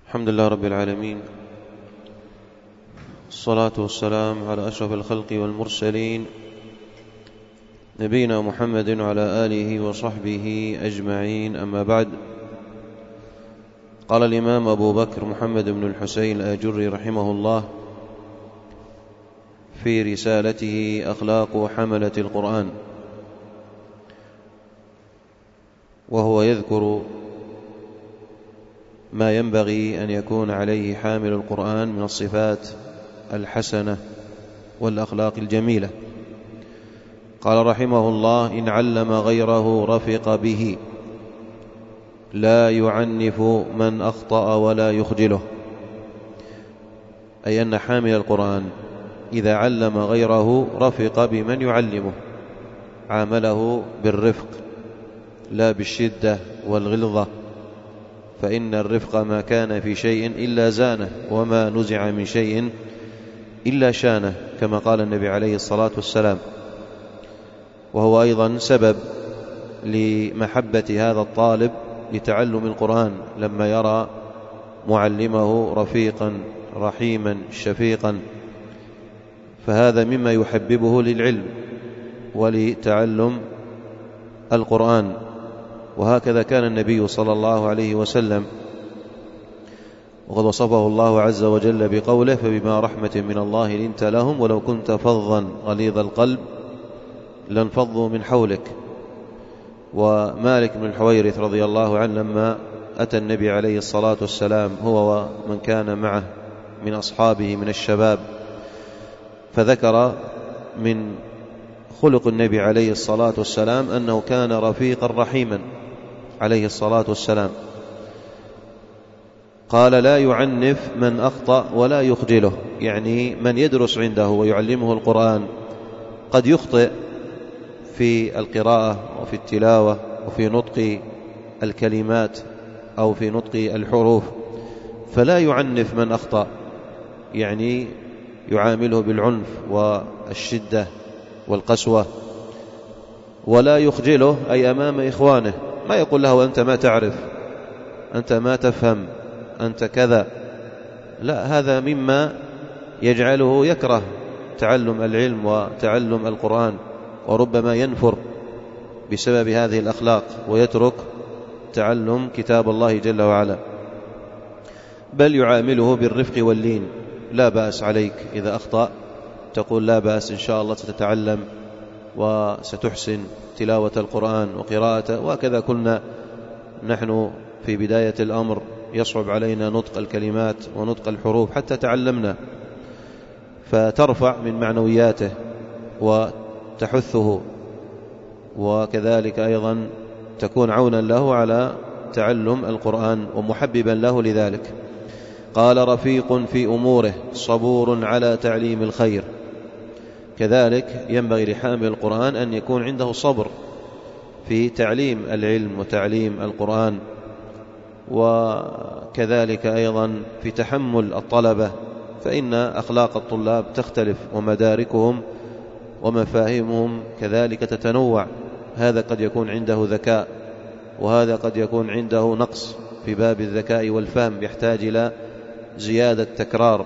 الحمد لله رب العالمين، الصلاة والسلام على أشرف الخلق والمرسلين نبينا محمد وعلى آله وصحبه أجمعين. أما بعد، قال الإمام أبو بكر محمد بن الحسين الآجري رحمه الله في رسالته أخلاق حملة القرآن، وهو يذكر ما ينبغي أن يكون عليه حامل القرآن من الصفات الحسنة والأخلاق الجميلة. قال رحمه الله: إن علم غيره رفق به، لا يعنف من أخطأ ولا يخجله. أي أن حامل القرآن إذا علم غيره رفق بمن يعلمه، عامله بالرفق لا بالشدة والغلظة، فإن الرفق ما كان في شيء إلا زانه، وما نزع من شيء إلا شانه، كما قال النبي عليه الصلاة والسلام. وهو أيضا سبب لمحبة هذا الطالب لتعلم القرآن، لما يرى معلمه رفيقا رحيما شفيقا، فهذا مما يحببه للعلم ولتعلم القرآن. وهكذا كان النبي صلى الله عليه وسلم، وقد وصفه الله عز وجل بقوله: فبما رحمة من الله لنت لهم ولو كنت فظا غليظ القلب لانفضوا من حولك. ومالك بن الحويرث رضي الله عنه لما أتى النبي عليه الصلاة والسلام هو ومن كان معه من أصحابه من الشباب، فذكر من خلق النبي عليه الصلاة والسلام أنه كان رفيقا رحيما عليه الصلاة والسلام. قال: لا يعنف من أخطأ ولا يخجله، يعني من يدرس عنده ويعلمه القرآن قد يخطئ في القراءة وفي التلاوة وفي نطق الكلمات أو في نطق الحروف، فلا يعنف من أخطأ، يعني يعامله بالعنف والشدة والقسوة. ولا يخجله أي أمام إخوانه، ما يقول له: أنت ما تعرف، أنت ما تفهم، أنت كذا. لا، هذا مما يجعله يكره تعلم العلم وتعلم القرآن، وربما ينفر بسبب هذه الأخلاق ويترك تعلم كتاب الله جل وعلا. بل يعامله بالرفق واللين: لا بأس عليك إذا أخطأ، تقول لا بأس، إن شاء الله ستتعلم وستحسن تلاوة القرآن وقراءته. وهكذا كنا نحن في بداية الأمر يصعب علينا نطق الكلمات ونطق الحروف حتى تعلمنا، فترفع من معنوياته وتحثه، وكذلك أيضا تكون عونا له على تعلم القرآن ومحببا له لذلك. قال: رفيق في أموره صبور على تعليم الخير. كذلك ينبغي لحامل القرآن أن يكون عنده صبر في تعليم العلم وتعليم القرآن، وكذلك أيضا في تحمل الطلبة، فإن أخلاق الطلاب تختلف ومداركهم ومفاهيمهم كذلك تتنوع. هذا قد يكون عنده ذكاء، وهذا قد يكون عنده نقص في باب الذكاء والفهم، يحتاج إلى زيادة تكرار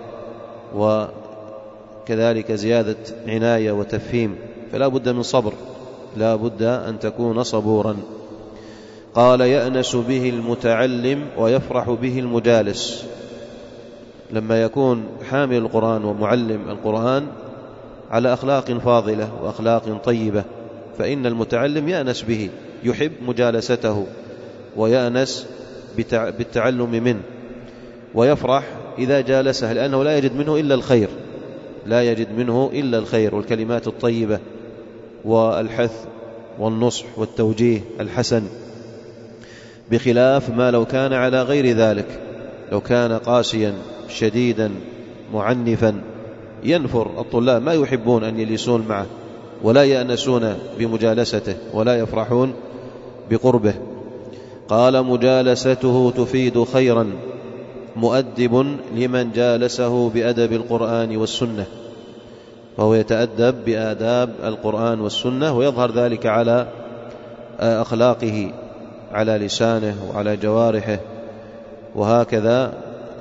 وكذلك زيادة عناية وتفهيم، فلا بد من صبر، لا بد أن تكون صبورا. قال: يأنس به المتعلم ويفرح به المجالس. لما يكون حامل القرآن ومعلم القرآن على أخلاق فاضلة وأخلاق طيبة، فإن المتعلم يأنس به، يحب مجالسته ويأنس بالتعلم منه، ويفرح إذا جالسه، لأنه لا يجد منه إلا الخير، لا يجد منه إلا الخير والكلمات الطيبة والحث والنصح والتوجيه الحسن، بخلاف ما لو كان على غير ذلك، لو كان قاسيا شديدا معنفا ينفر الطلاب، ما يحبون أن يجلسون معه ولا يأنسون بمجالسته ولا يفرحون بقربه. قال: مجالسته تفيد خيرا، مؤدب لمن جالسه بأدب القرآن والسنة، فهو يتأدب بآداب القرآن والسنة، ويظهر ذلك على أخلاقه، على لسانه وعلى جوارحه. وهكذا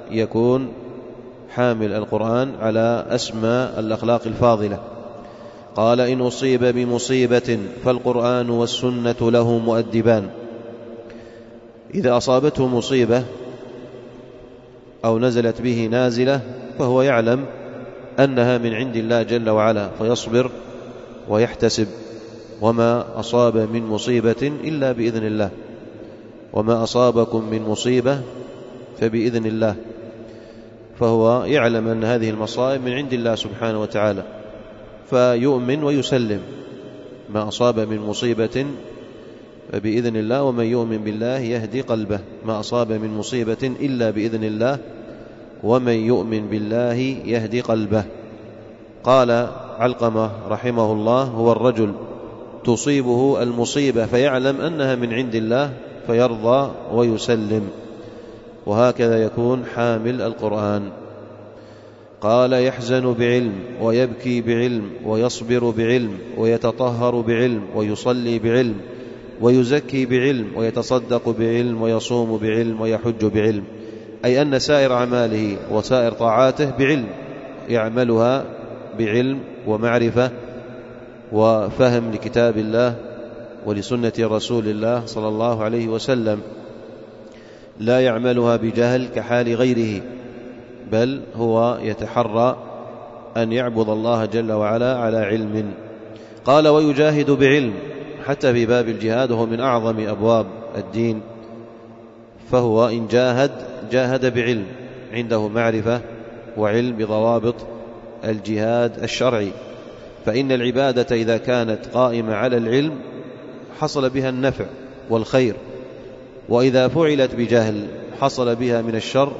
يكون حامل القرآن على أسمى الأخلاق الفاضلة. قال: إن أصيب بمصيبة فالقرآن والسنة له مؤدبان. إذا أصابته مصيبة أو نزلت به نازلة فهو يعلم أنها من عند الله جل وعلا فيصبر ويحتسب، وما أصاب من مصيبة إلا بإذن الله، وما أصابكم من مصيبة فبإذن الله، فهو يعلم أن هذه المصائب من عند الله سبحانه وتعالى فيؤمن ويسلم. ما أصاب من مصيبة فبإذن الله، ومن يؤمن بالله يهدي قلبه. ما أصاب من مصيبة إلا بإذن الله، ومن يؤمن بالله يهدي قلبه. قال علقمة رحمه الله: هو الرجل تصيبه المصيبة فيعلم أنها من عند الله فيرضى ويسلم. وهكذا يكون حامل القرآن. قال: يحزن بعلم ويبكي بعلم ويصبر بعلم ويتطهر بعلم ويصلي بعلم ويزكي بعلم ويتصدق بعلم ويصوم بعلم ويحج بعلم، أي أن سائر أعماله وسائر طاعاته بعلم، يعملها بعلم ومعرفة وفهم لكتاب الله ولسنة رسول الله صلى الله عليه وسلم، لا يعملها بجهل كحال غيره، بل هو يتحرى أن يعبد الله جل وعلا على علم. قال: ويجاهد بعلم، حتى في باب الجهاد وهو من أعظم أبواب الدين، فهو إن جاهد بعلم، عنده معرفة وعلم بضوابط الجهاد الشرعي، فإن العبادة إذا كانت قائمة على العلم حصل بها النفع والخير، وإذا فعلت بجهل حصل بها من الشر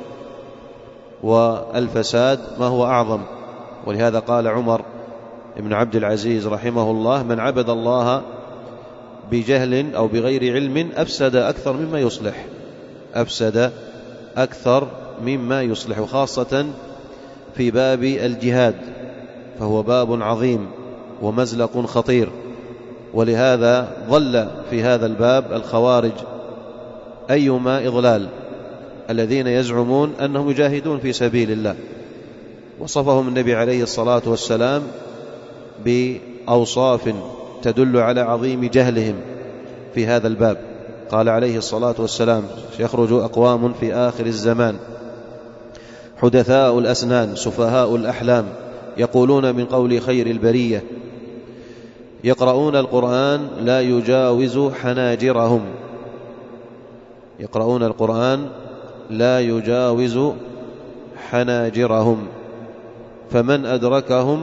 والفساد ما هو أعظم. ولهذا قال عمر بن عبد العزيز رحمه الله: من عبد الله بجهل أو بغير علم أفسد أكثر مما يصلح، أفسد أكثر مما يصلح، وخاصة في باب الجهاد، فهو باب عظيم ومزلق خطير. ولهذا ظل في هذا الباب الخوارج أيما إضلال، الذين يزعمون أنهم يجاهدون في سبيل الله، وصفهم النبي عليه الصلاة والسلام بأوصاف تدل على عظيم جهلهم في هذا الباب. قال عليه الصلاة والسلام: يخرج أقوام في آخر الزمان حدثاء الأسنان سفهاء الأحلام يقولون من قول خير البرية يقرؤون القرآن لا يجاوز حناجرهم، يقرؤون القرآن لا يجاوز حناجرهم، فمن أدركهم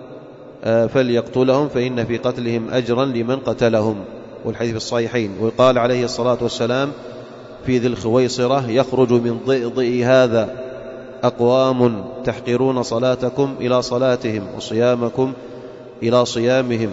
فليقتلهم فإن في قتلهم أجرا لمن قتلهم. والحديث في الصحيحين. وقال عليه الصلاة والسلام في ذي الخويصرة: يخرج من ضئضئ هذا أقوام تحقرون صلاتكم إلى صلاتهم وصيامكم إلى صيامهم،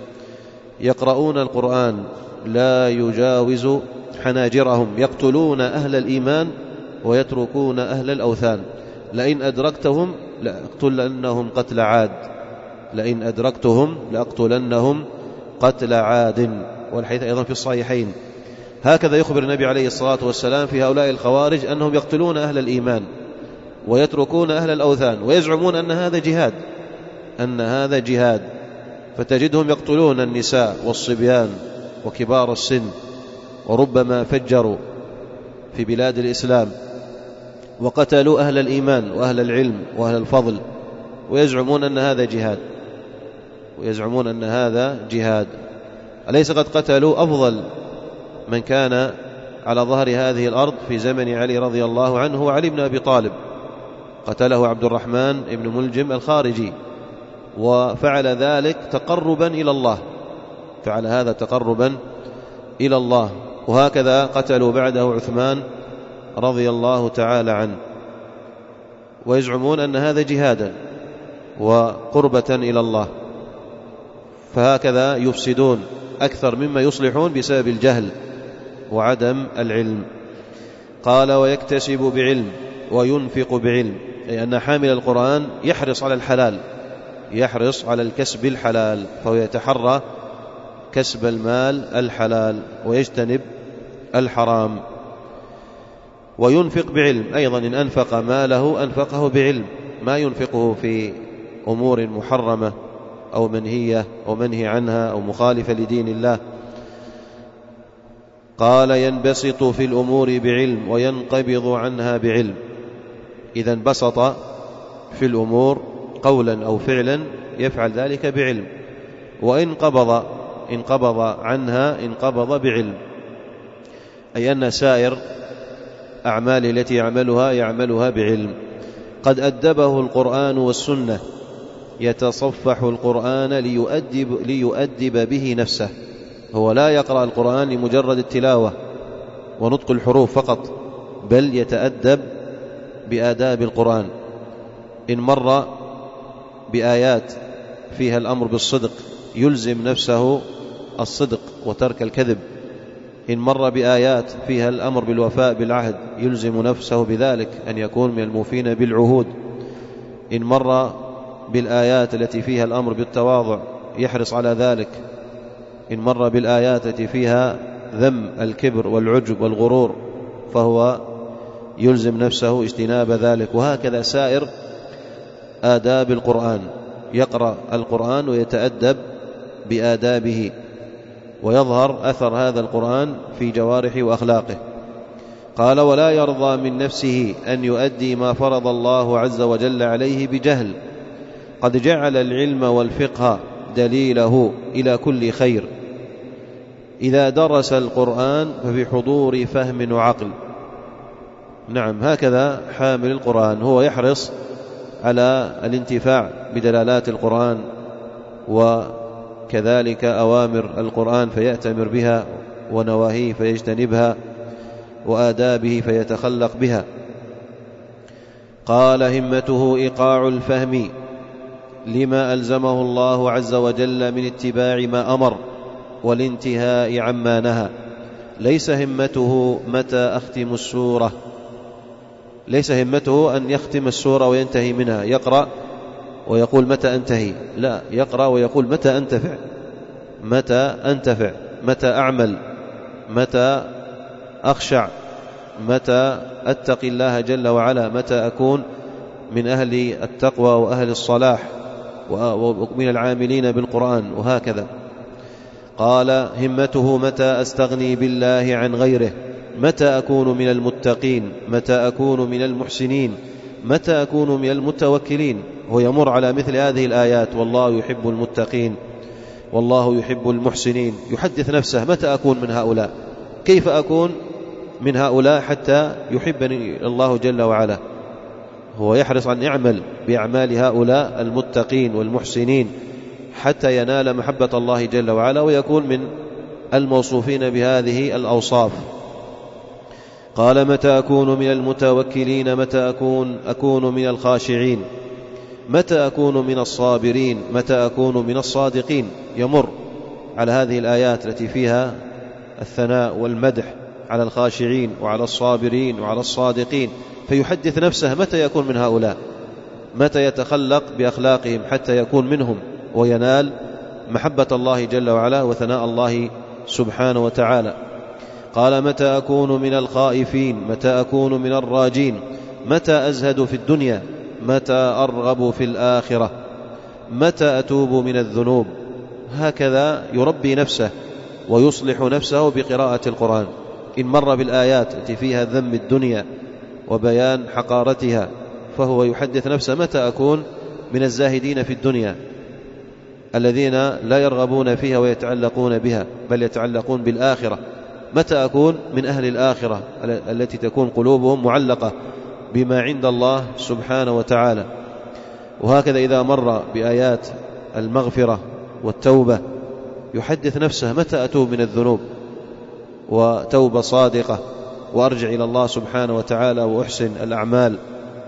يقرؤون القرآن لا يجاوز حناجرهم، يقتلون أهل الإيمان ويتركون أهل الأوثان، لئن أدركتهم لأقتلنهم قتل عاد، لئن أدركتهم لأقتلنهم قتل عاد. والحديث أيضا في الصحيحين. هكذا يخبر النبي عليه الصلاة والسلام في هؤلاء الخوارج أنهم يقتلون أهل الإيمان ويتركون أهل الأوثان، ويزعمون أن هذا جهاد، أن هذا جهاد، فتجدهم يقتلون النساء والصبيان وكبار السن، وربما فجروا في بلاد الإسلام وقتلوا أهل الإيمان وأهل العلم وأهل الفضل، ويزعمون أن هذا جهاد، ويزعمون أن هذا جهاد. أليس قد قتلوا أفضل من كان على ظهر هذه الأرض في زمن علي رضي الله عنه وعلي بن أبي طالب؟ قتله عبد الرحمن بن ملجم الخارجي، وفعل ذلك تقربا إلى الله، فعل هذا تقربا إلى الله. وهكذا قتلوا بعده عثمان رضي الله تعالى عنه، ويزعمون أن هذا جهادا وقربة إلى الله. فهكذا يفسدون أكثر مما يصلحون بسبب الجهل وعدم العلم. قال: ويكتسب بعلم وينفق بعلم، أي أن حامل القرآن يحرص على الحلال، يحرص على الكسب الحلال، فهو يتحرى كسب المال الحلال ويجتنب الحرام. وينفق بعلم أيضا، إن أنفق ماله أنفقه بعلم، ما ينفقه في أمور محرمة أو منهية أو منهي عنها أو مخالفة لدين الله. قال ينبسط في الأمور بعلم وينقبض عنها بعلم. إذا انبسط في الأمور قولا أو فعلا يفعل ذلك بعلم، وإن انقبض عنها انقبض بعلم، أي أن سائر أعماله التي يعملها بعلم. قد أدبه القرآن والسنة، يتصفح القرآن ليؤدب به نفسه. هو لا يقرأ القرآن لمجرد التلاوة ونطق الحروف فقط، بل يتأدب بآداب القرآن. إن مر بآيات فيها الأمر بالصدق يلزم نفسه الصدق وترك الكذب، إن مر بآيات فيها الأمر بالوفاء بالعهد يلزم نفسه بذلك أن يكون من الموفين بالعهود، إن مر بالآيات التي فيها الأمر بالتواضع يحرص على ذلك، إن مر بالآيات التي فيها ذم الكبر والعجب والغرور فهو يلزم نفسه اجتناب ذلك. وهكذا سائر آداب القرآن، يقرأ القرآن ويتأدب بآدابه، ويظهر أثر هذا القرآن في جوارحه وأخلاقه. قال ولا يرضى من نفسه أن يؤدي ما فرض الله عز وجل عليه بجهل، قد جعل العلم والفقه دليله إلى كل خير. إذا درس القرآن فبحضور فهم وعقل. نعم، هكذا حامل القرآن، هو يحرص على الانتفاع بدلالات القرآن وكذلك أوامر القرآن فيأتمر بها، ونواهيه فيجتنبها، وآدابه فيتخلق بها. قال همته إيقاع الفهم لما ألزمه الله عز وجل من اتباع ما أمر والانتهاء عما نهى. ليس همته متى أختم السورة، ليس همته أن يختم السورة وينتهي منها، يقرأ ويقول متى أنتهي، لا، يقرأ ويقول متى أنتفع، متى أعمل، متى أخشع، متى أتقي الله جل وعلا، متى أكون من أهل التقوى وأهل الصلاح ومن العاملين بالقرآن، وهكذا. قال همته متى أستغني بالله عن غيره، متى أكون من المتقين، متى أكون من المحسنين، متى أكون من المتوكلين. هو يمر على مثل هذه الآيات، والله يحب المتقين والله يحب المحسنين، يحدث نفسه متى أكون من هؤلاء، كيف أكون من هؤلاء حتى يحبني الله جل وعلا. هو يحرص أن يعمل بأعمال هؤلاء المتقين والمحسنين حتى ينال محبة الله جل وعلا ويكون من الموصوفين بهذه الأوصاف. قال متى أكون من المتوكلين، متى أكون من الخاشعين، متى أكون من الصابرين، متى أكون من الصادقين. يمر على هذه الآيات التي فيها الثناء والمدح على الخاشعين وعلى الصابرين وعلى الصادقين، فيحدث نفسه متى يكون من هؤلاء، متى يتخلق بأخلاقهم حتى يكون منهم وينال محبة الله جل وعلا وثناء الله سبحانه وتعالى. قال متى أكون من الخائفين، متى أكون من الراجين، متى أزهد في الدنيا، متى أرغب في الآخرة، متى أتوب من الذنوب. هكذا يربي نفسه ويصلح نفسه بقراءة القرآن. إن مر بالآيات التي فيها ذم الدنيا وبيان حقارتها فهو يحدث نفسه متى أكون من الزاهدين في الدنيا الذين لا يرغبون فيها ويتعلقون بها بل يتعلقون بالآخرة، متى أكون من أهل الآخرة التي تكون قلوبهم معلقة بما عند الله سبحانه وتعالى. وهكذا إذا مر بآيات المغفرة والتوبة يحدث نفسه متى أتوب من الذنوب وتوبة صادقة وأرجع إلى الله سبحانه وتعالى وأحسن الأعمال.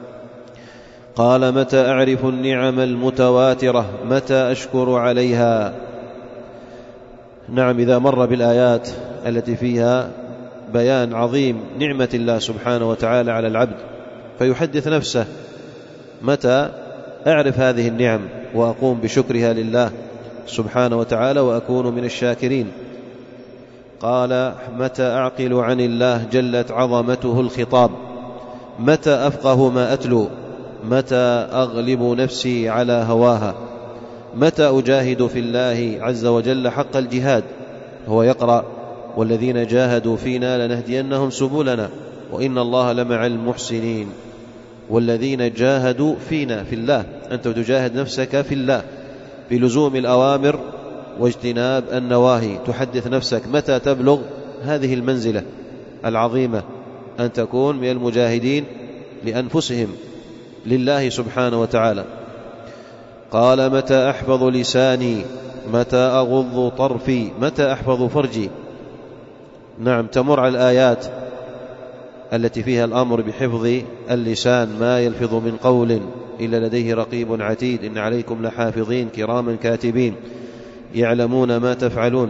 قال متى أعرف النعم المتواترة، متى أشكر عليها. نعم، إذا مر بالآيات التي فيها بيان عظيم نعمة الله سبحانه وتعالى على العبد فيحدث نفسه متى أعرف هذه النعم وأقوم بشكرها لله سبحانه وتعالى وأكون من الشاكرين. قال: متى أعقل عن الله جلت عظمته الخطاب، متى أفقه ما أتلو، متى أغلب نفسي على هواها، متى أجاهد في الله عز وجل حق الجهاد. هو يقرأ: والذين جاهدوا فينا لنهدينهم سبلنا وإن الله لمع المحسنين. والذين جاهدوا فينا في الله، أنت تجاهد نفسك في الله بلزوم الأوامر واجتناب النواهي، تحدث نفسك متى تبلغ هذه المنزلة العظيمة أن تكون من المجاهدين لأنفسهم لله سبحانه وتعالى. قال: متى أحفظ لساني، متى أغض طرفي، متى أحفظ فرجي. نعم، تمر على الآيات التي فيها الأمر بحفظ اللسان: ما يلفظ من قول إلا لديه رقيب عتيد، إن عليكم لحافظين كراما كاتبين يعلمون ما تفعلون.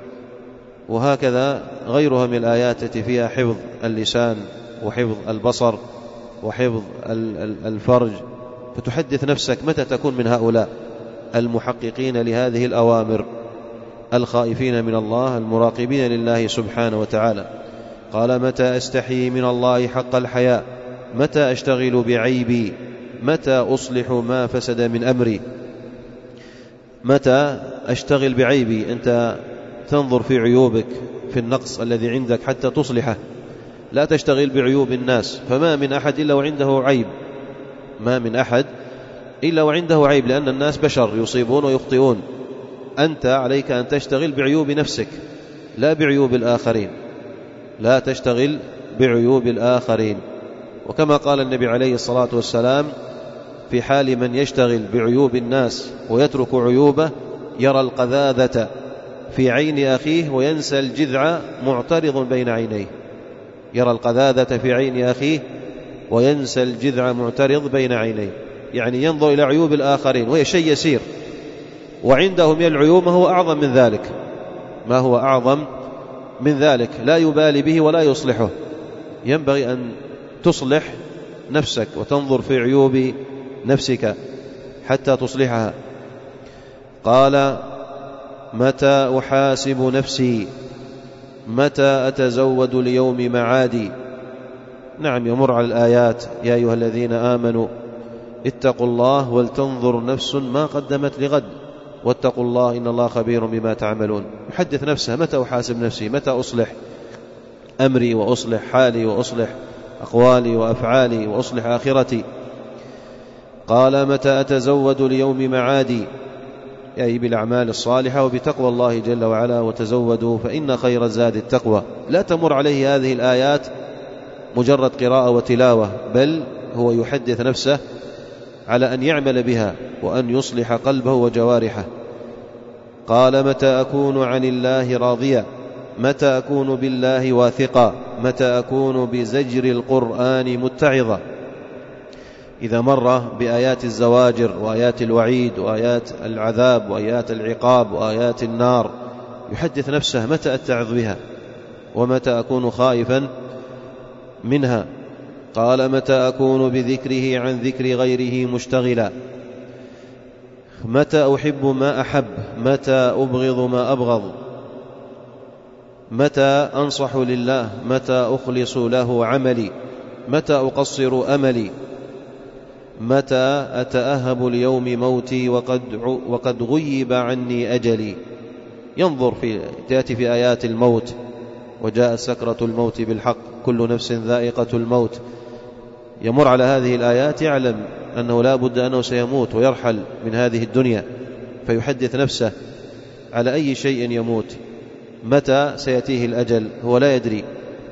وهكذا غيرها من الآيات التي فيها حفظ اللسان وحفظ البصر وحفظ الفرج. فتحدث نفسك متى تكون من هؤلاء المحققين لهذه الأوامر، الخائفين من الله، المراقبين لله سبحانه وتعالى. قال: متى أستحي من الله حق الحياء، متى أشتغل بعيبي، متى أصلح ما فسد من أمري. متى أشتغل بعيبي، أنت تنظر في عيوبك، في النقص الذي عندك حتى تصلحه، لا تشتغل بعيوب الناس. فما من أحد إلا وعنده عيب، ما من أحد إلا وعنده عيب، لأن الناس بشر يصيبون ويخطئون. أنت عليك أن تشتغل بعيوب نفسك لا بعيوب الآخرين، لا تشتغل بعيوب الآخرين. وكما قال النبي عليه الصلاة والسلام في حال من يشتغل بعيوب الناس ويترك عيوبه: يرى القذاذة في عين أخيه وينسى الجذع معترض بين عينيه. يرى القذاذة في عين أخيه وينسى الجذع معترض بين عينيه، يعني ينظر إلى عيوب الآخرين وهي شيء يسير، وعنده من العيوب ما هو أعظم من ذلك، ما هو أعظم من ذلك، لا يبالي به ولا يصلحه. ينبغي أن تصلح نفسك وتنظر في عيوب نفسك حتى تصلحها. قال: متى أحاسب نفسي، متى أتزود ليوم معادي. نعم، يمر على الآيات: يا أيها الذين آمنوا اتقوا الله ولتنظر نفس ما قدمت لغد واتقوا الله إن الله خبير بما تعملون. يحدث نفسه: متى أحاسب نفسي، متى أصلح أمري وأصلح حالي وأصلح أقوالي وأفعالي وأصلح آخرتي. قال: متى أتزود ليوم معادي، أي بالأعمال الصالحة وبتقوى الله جل وعلا، وتزودوا فإن خير الزاد التقوى. لا تمر عليه هذه الآيات مجرد قراءة وتلاوة، بل هو يحدث نفسه على أن يعمل بها وأن يصلح قلبه وجوارحه. قال: متى أكون عن الله راضيا، متى أكون بالله واثقا، متى أكون بزجر القرآن متعظا. إذا مر بآيات الزواجر وآيات الوعيد وآيات العذاب وآيات العقاب وآيات النار يحدث نفسه: متى أتعظ بها، ومتى أكون خائفا منها. قال: متى أكون بذكره عن ذكر غيره مشتغلا، متى أحب ما أحب، متى أبغض ما أبغض، متى أنصح لله، متى أخلص له عملي، متى أقصر أملي، متى أتأهب ليوم موتي وقد غيب عني أجلي. ينظر تأتي في آيات الموت: وجاء سكرة الموت بالحق كل نفس ذائقة الموت. يمر على هذه الآيات يعلم أنه لا بد أنه سيموت ويرحل من هذه الدنيا، فيحدث نفسه على أي شيء يموت، متى سيأتيه الأجل هو لا يدري،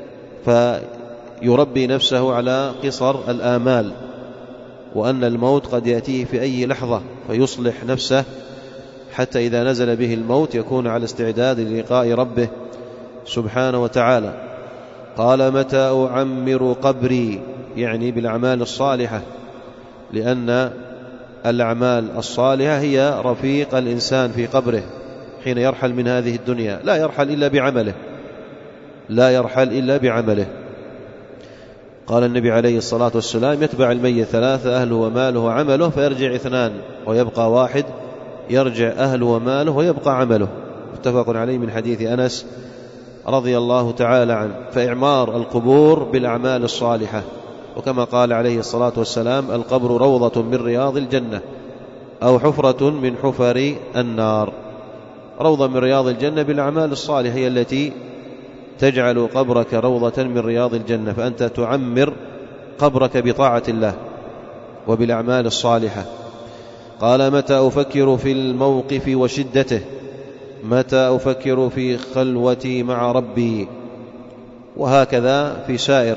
فيربي نفسه على قصر الآمال، وأن الموت قد يأتيه في أي لحظة، فيصلح نفسه حتى إذا نزل به الموت يكون على استعداد للقاء ربه سبحانه وتعالى. قال: متى أعمر قبري، يعني بالأعمال الصالحة، لأن الأعمال الصالحة هي رفيق الإنسان في قبره حين يرحل من هذه الدنيا، لا يرحل إلا بعمله، لا يرحل إلا بعمله. قال النبي عليه الصلاة والسلام: يتبع الميت ثلاثة: أهله وماله وعمله، فيرجع اثنان ويبقى واحد، يرجع أهله وماله ويبقى عمله. متفق عليه من حديث أنس رضي الله تعالى عنه، فإعمار القبور بالأعمال الصالحة، وكما قال عليه الصلاة والسلام: القبر روضة من رياض الجنة أو حفرة من حفر النار. روضة من رياض الجنة بالأعمال الصالحة هي التي تجعل قبرك روضة من رياض الجنة، فأنت تعمر قبرك بطاعة الله وبالأعمال الصالحة. قال: متى أفكر في الموقف وشدته، متى أفكر في خلوتي مع ربي. وهكذا في سائر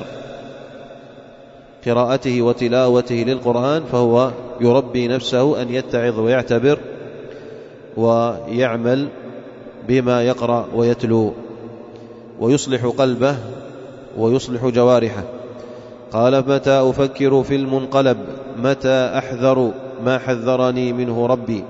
قراءته وتلاوته للقرآن، فهو يربي نفسه أن يتعظ ويعتبر ويعمل بما يقرأ ويتلو، ويصلح قلبه ويصلح جوارحه. قال: متى أفكر في المنقلب، متى أحذر ما حذرني منه ربي،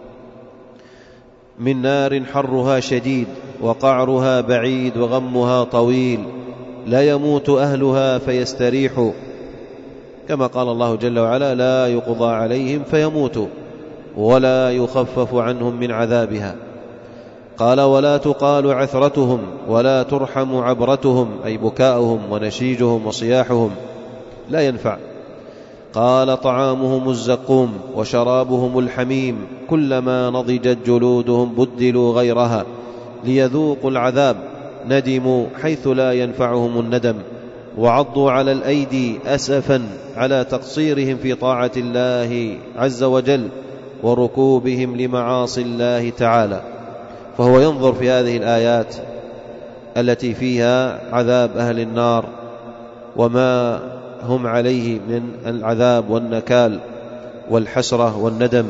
من نار حرها شديد وقعرها بعيد وغمها طويل، لا يموت أهلها فيستريحوا، كما قال الله جل وعلا: لا يقضى عليهم فيموتوا ولا يخفف عنهم من عذابها. قال: ولا تقال عثرتهم ولا ترحم عبرتهم، أي بكاؤهم ونشيجهم وصياحهم لا ينفع. قال: طعامهم الزقوم وشرابهم الحميم، كلما نضجت جلودهم بدلوا غيرها ليذوقوا العذاب، ندموا حيث لا ينفعهم الندم، وعضوا على الأيدي أسفا على تقصيرهم في طاعة الله عز وجل وركوبهم لمعاصي الله تعالى. فهو ينظر في هذه الآيات التي فيها عذاب أهل النار وما هم عليه من العذاب والنكال والحسرة والندم،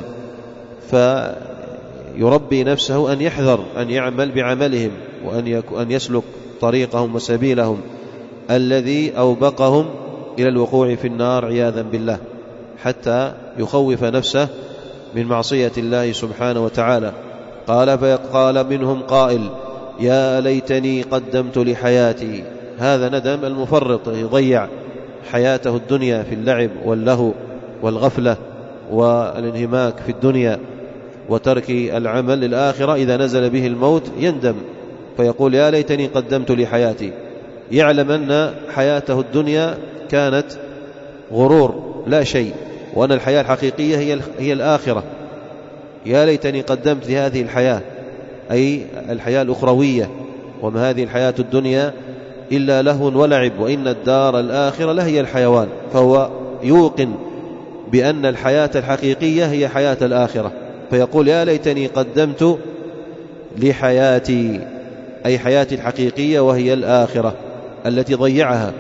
فيربي نفسه أن يحذر أن يعمل بعملهم، وأن يسلك طريقهم وسبيلهم الذي أوبقهم إلى الوقوع في النار عياذا بالله، حتى يخوف نفسه من معصية الله سبحانه وتعالى. قال منهم قائل: يا ليتني قدمت لحياتي. هذا ندم المفرط، يضيع حياته الدنيا في اللعب واللهو والغفلة والانهماك في الدنيا وترك العمل للآخرة. إذا نزل به الموت يندم فيقول: يا ليتني قدمت لحياتي، يعلم أن حياته الدنيا كانت غرور لا شيء، وأن الحياة الحقيقية هي الآخرة. يا ليتني قدمت لهذه الحياة، أي الحياة الأخروية، وما هذه الحياة الدنيا إلا لهو ولعب، وإن الدار الآخرة لهي الحيوان. فهو يوقن بأن الحياة الحقيقية هي حياة الآخرة، فيقول: يا ليتني قدمت لحياتي، أي حياتي الحقيقية وهي الآخرة التي ضيعها،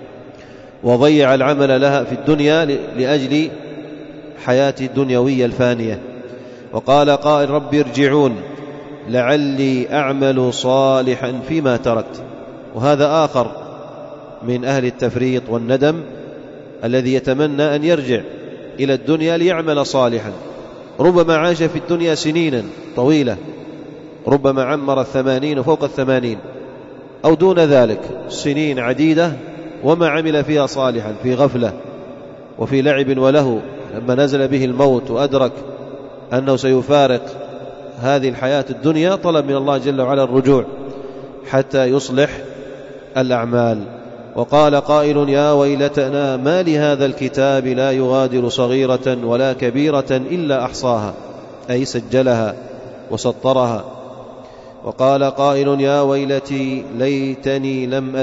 وضيع العمل لها في الدنيا لأجل حياتي الدنيوية الفانية. وقال قائل: رب ارجعون لعلي أعمل صالحا فيما تركت. وهذا آخر من أهل التفريط والندم، الذي يتمنى أن يرجع إلى الدنيا ليعمل صالحا. ربما عاش في الدنيا سنينا طويلة، ربما عمر 80 وفوق 80 أو دون ذلك، سنين عديدة، وما عمل فيها صالحا، في غفلة وفي لعب ولهو. لما نزل به الموت وأدرك أنه سيفارق هذه الحياة الدنيا، طلب من الله جل وعلا الرجوع حتى يصلح الأعمال. وقال قائل: يا ويلتنا ما لهذا الكتاب لا يغادر صغيرة ولا كبيرة إلا أحصاها، أي سجلها وسطرها. وقال قائل: يا ويلتي ليتني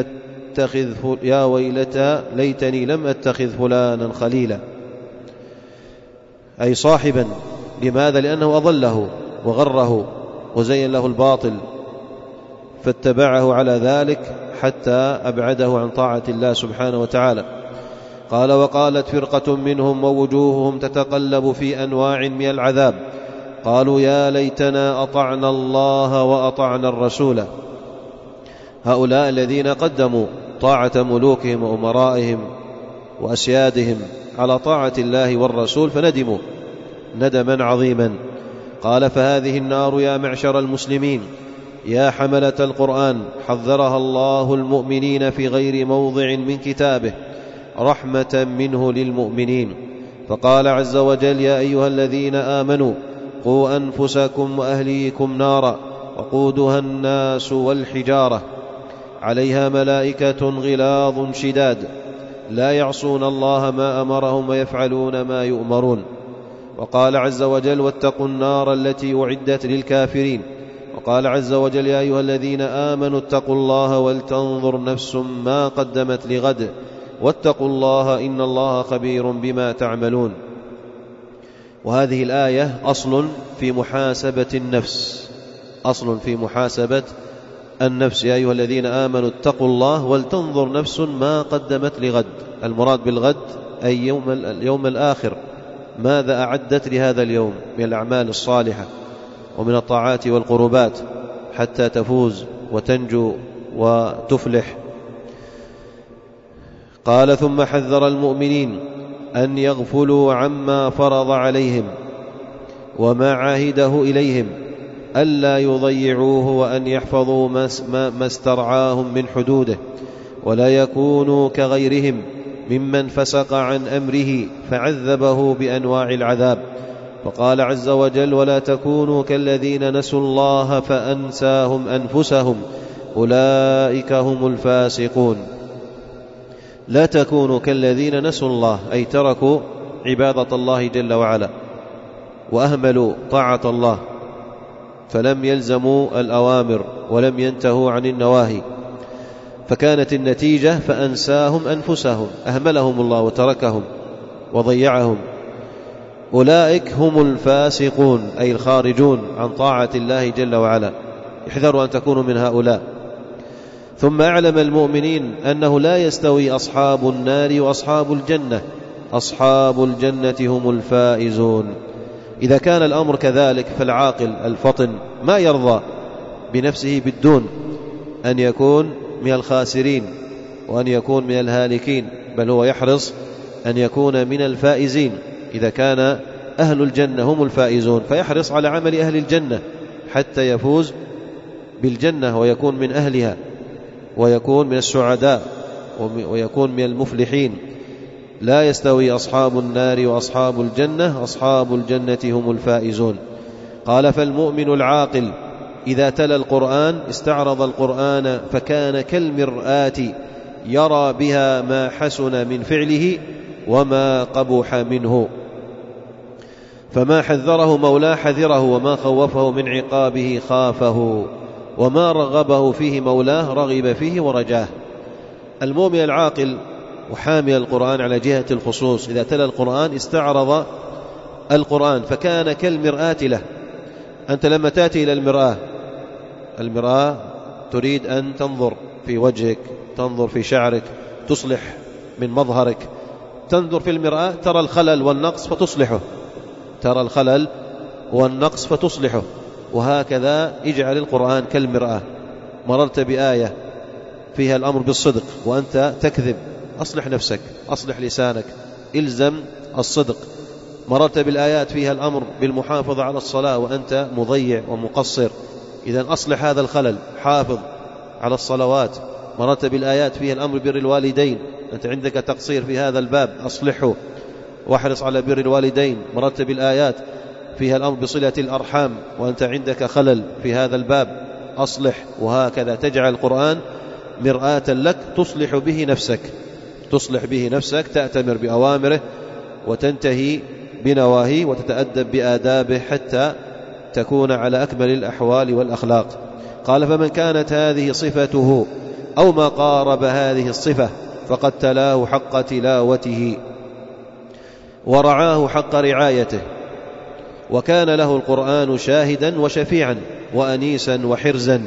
لم أتخذ فلانا خليلا، أي صاحبا. لماذا؟ لأنه أضله وغره وزين له الباطل، فاتبعه على ذلك حتى أبعده عن طاعة الله سبحانه وتعالى. قال: وقالت فرقة منهم ووجوههم تتقلب في أنواع من العذاب، قالوا: يا ليتنا أطعنا الله وأطعنا الرسول. هؤلاء الذين قدموا طاعة ملوكهم وأمرائهم وأسيادهم على طاعة الله والرسول فندموا ندما عظيما. قال: فهذه النار يا معشر المسلمين، يا حملة القرآن، حذرها الله المؤمنين في غير موضع من كتابه رحمة منه للمؤمنين. فقال عز وجل: يا أيها الذين آمنوا قوا أنفسكم وأهليكم نارا وقودها الناس والحجارة عليها ملائكة غلاظ شداد لا يعصون الله ما أمرهم ويفعلون ما يؤمرون. وقال عز وجل واتقوا النار التي أعدت للكافرين. وقال عز وجل يا أيها الذين آمنوا اتقوا الله ولتنظر نفس ما قدمت لغد واتقوا الله إن الله خبير بما تعملون. وهذه الآية أصل في محاسبة النفس، أصل في محاسبة النفس. يا أيها الذين آمنوا اتقوا الله ولتنظر نفس ما قدمت لغد. المراد بالغد أي اليوم الآخر، ماذا أعدت لهذا اليوم من الأعمال الصالحة ومن الطاعات والقربات حتى تفوز وتنجو وتفلح. قال ثم حذر المؤمنين أن يغفلوا عما فرض عليهم وما عاهده إليهم ألا يضيعوه وأن يحفظوا ما استرعاهم من حدوده ولا يكونوا كغيرهم ممن فسق عن أمره فعذبه بأنواع العذاب. وقال عز وجل ولا تكونوا كالذين نسوا الله فأنساهم أنفسهم أولئك هم الفاسقون. لا تكونوا كالذين نسوا الله أي تركوا عبادة الله جل وعلا وأهملوا طاعة الله فلم يلزموا الأوامر ولم ينتهوا عن النواهي، فكانت النتيجة فأنساهم أنفسهم، أهملهم الله وتركهم وضيعهم. أولئك هم الفاسقون أي الخارجون عن طاعة الله جل وعلا، احذروا أن تكونوا من هؤلاء. ثم أعلم المؤمنين أنه لا يستوي أصحاب النار وأصحاب الجنة، أصحاب الجنة هم الفائزون. إذا كان الأمر كذلك فالعاقل الفطن ما يرضى بنفسه بالدون أن يكون من الخاسرين وأن يكون من الهالكين، بل هو يحرص أن يكون من الفائزين. إذا كان أهل الجنة هم الفائزون فيحرص على عمل أهل الجنة حتى يفوز بالجنة ويكون من أهلها ويكون من السعداء ويكون من المفلحين. لا يستوي أصحاب النار وأصحاب الجنة، أصحاب الجنة هم الفائزون. قال فالمؤمن العاقل إذا تلا القرآن استعرض القرآن فكان كالمرآة يرى بها ما حسن من فعله وما قبح منه، فما حذره مولاه حذره وما خوفه من عقابه خافه وما رغبه فيه مولاه رغب فيه ورجاه. المؤمن العاقل وحامل القرآن على جهة الخصوص إذا تلا القرآن استعرض القرآن فكان كالمرآة له. أنت لما تأتي إلى المرآة تريد أن تنظر في وجهك، تنظر في شعرك، تصلح من مظهرك، تنظر في المرآة ترى الخلل والنقص فتصلحه، ترى الخلل والنقص فتصلحه. وهكذا اجعل القرآن كالمرآة. مررت بآية فيها الأمر بالصدق وأنت تكذب، أصلح نفسك، أصلح لسانك، إلزم الصدق. مررت بالآيات فيها الأمر بالمحافظة على الصلاة وأنت مضيع ومقصر، إذن أصلح هذا الخلل، حافظ على الصلوات. مررت بالآيات فيها الأمر بر الوالدين، أنت عندك تقصير في هذا الباب، أصلحه واحرص على بر الوالدين. مررت بالآيات فيها الأمر بصلة الأرحام وأنت عندك خلل في هذا الباب، أصلح. وهكذا تجعل القرآن مرآة لك تصلح به نفسك، تصلح به نفسك، تأتمر بأوامره وتنتهي بنواهيه وتتأدب بآدابه حتى تكون على أكمل الأحوال والأخلاق. قال فمن كانت هذه صفته أو ما قارب هذه الصفة فقد تلاه حق تلاوته ورعاه حق رعايته، وكان له القرآن شاهدا وشفيعا وأنيسا وحرزا.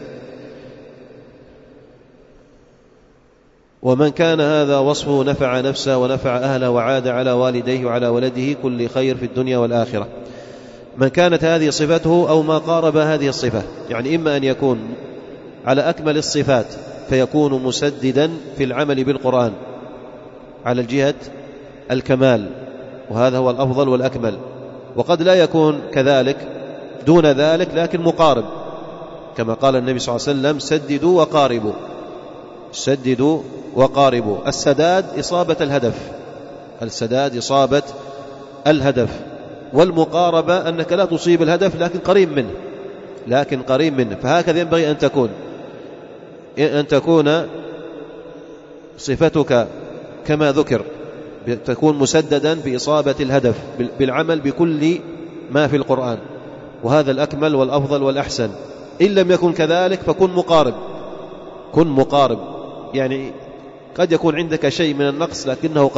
ومن كان هذا وصفه نفع نفسه ونفع أهله وعاد على والديه وعلى ولده كل خير في الدنيا والآخرة. من كانت هذه صفته أو ما قارب هذه الصفة، يعني إما أن يكون على أكمل الصفات فيكون مسددا في العمل بالقرآن على الجهة الكمال، وهذا هو الأفضل والأكمل. وقد لا يكون كذلك دون ذلك لكن مقارب، كما قال النبي صلى الله عليه وسلم سددوا وقاربوا، سددوا وقاربوا. السداد إصابة الهدف، السداد إصابة الهدف، والمقاربة أنك لا تصيب الهدف لكن قريب منه، لكن قريب منه. فهكذا ينبغي أن تكون. أن تكون صفتك كما ذكر، تكون مسددا بإصابة الهدف بالعمل بكل ما في القرآن، وهذا الأكمل والأفضل والأحسن. إن لم يكن كذلك فكن مقارب، كن مقارب، يعني قد يكون عندك شيء من النقص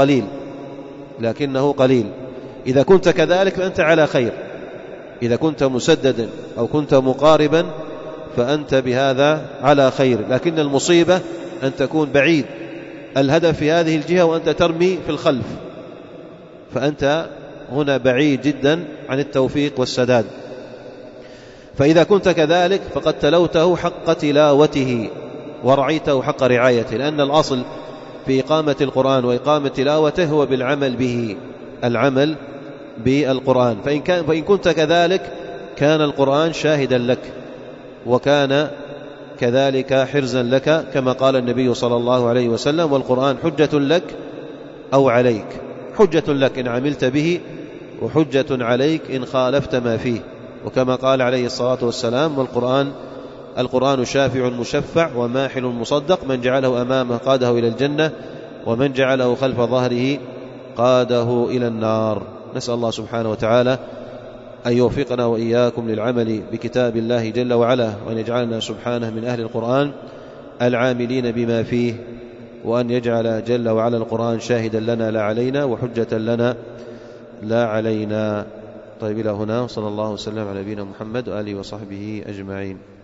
لكنه قليل. إذا كنت كذلك فأنت على خير، إذا كنت مسددا أو كنت مقاربا فأنت بهذا على خير. لكن المصيبة أن تكون بعيد الهدف في هذه الجهة وأنت ترمي في الخلف، فأنت هنا بعيد جدا عن التوفيق والسداد. فإذا كنت كذلك فقد تلوته حق تلاوته ورعيته حق رعايته، لأن الأصل في إقامة القرآن وإقامة تلاوته هو بالعمل به، العمل بالقرآن. فإن كنت كذلك كان القرآن شاهدا لك، وكان كذلك حرزا لك، كما قال النبي صلى الله عليه وسلم: والقرآن حجة لك أو عليك، حجة لك إن عملت به، وحجة عليك إن خالفت ما فيه. وكما قال عليه الصلاة والسلام: القرآن شافع مشفع وماحل مصدق، من جعله أمامه قاده إلى الجنة، ومن جعله خلف ظهره قاده إلى النار. نسأل الله سبحانه وتعالى أن يوفقنا وإياكم للعمل بكتاب الله جل وعلا، وأن يجعلنا سبحانه من أهل القرآن العاملين بما فيه، وأن يجعل جل وعلا القرآن شاهدا لنا لا علينا، وحجة لنا لا علينا. طيب، إلى هنا، صلى الله وسلم على نبينا محمد وآله وصحبه أجمعين.